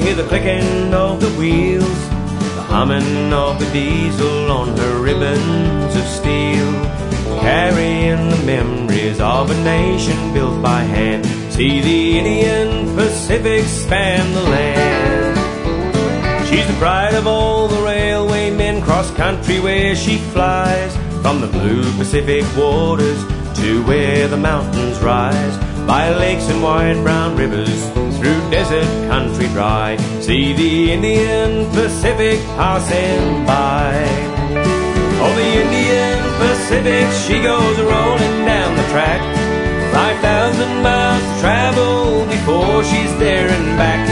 hear the clicking of the wheels, the humming of the diesel on her ribbons of steel, carrying the memories of a nation built by hand. See the Indian Pacific span the land. She's the pride of all the railway men, cross country where she flies, from the blue Pacific waters to where the mountains rise, by lakes and wide brown rivers, through desert country dry. See the Indian Pacific passing by. Oh, the Indian Pacific, she goes rolling down the track, 5,000 miles to travel before she's there and back.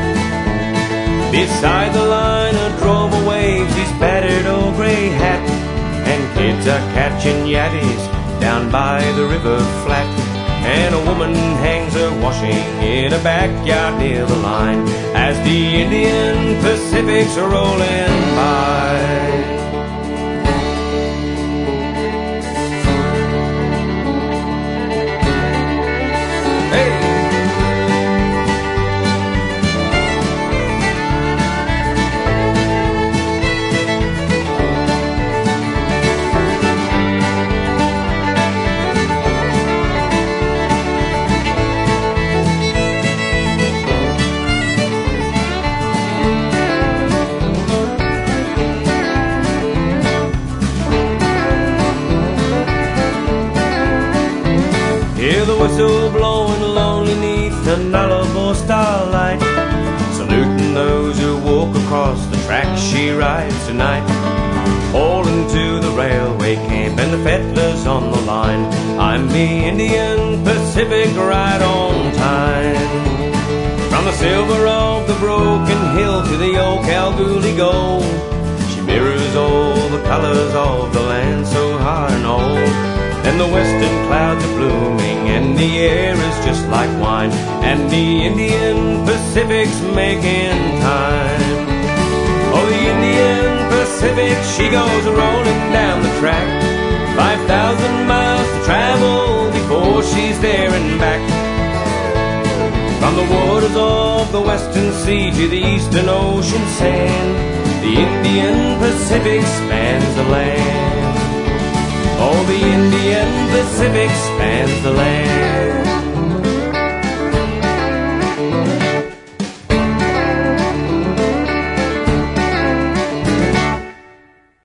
Beside the line a drove of waves, his battered old grey hat, and kids are catching yabbies down by the river flat, and a woman hangs her washing in a backyard near the line, as the Indian Pacifics are rolling by. Hear the whistle blowing lonely neath the Nullarbor starlight, saluting those who walk across the track she rides tonight. All into the railway camp and the fettlers on the line, I'm the Indian Pacific right on time. From the silver of the broken hill to the old Kalgoorlie gold, she mirrors all the colours of the land so high and old. And the western clouds are blooming, and the air is just like wine, and the Indian Pacific's making time. Oh, the Indian Pacific, she goes rolling down the track, 5,000 miles to travel before she's there and back. From the waters of the western sea to the eastern ocean sand, the Indian Pacific spans the land. Oh, the Indian Pacific spans the land.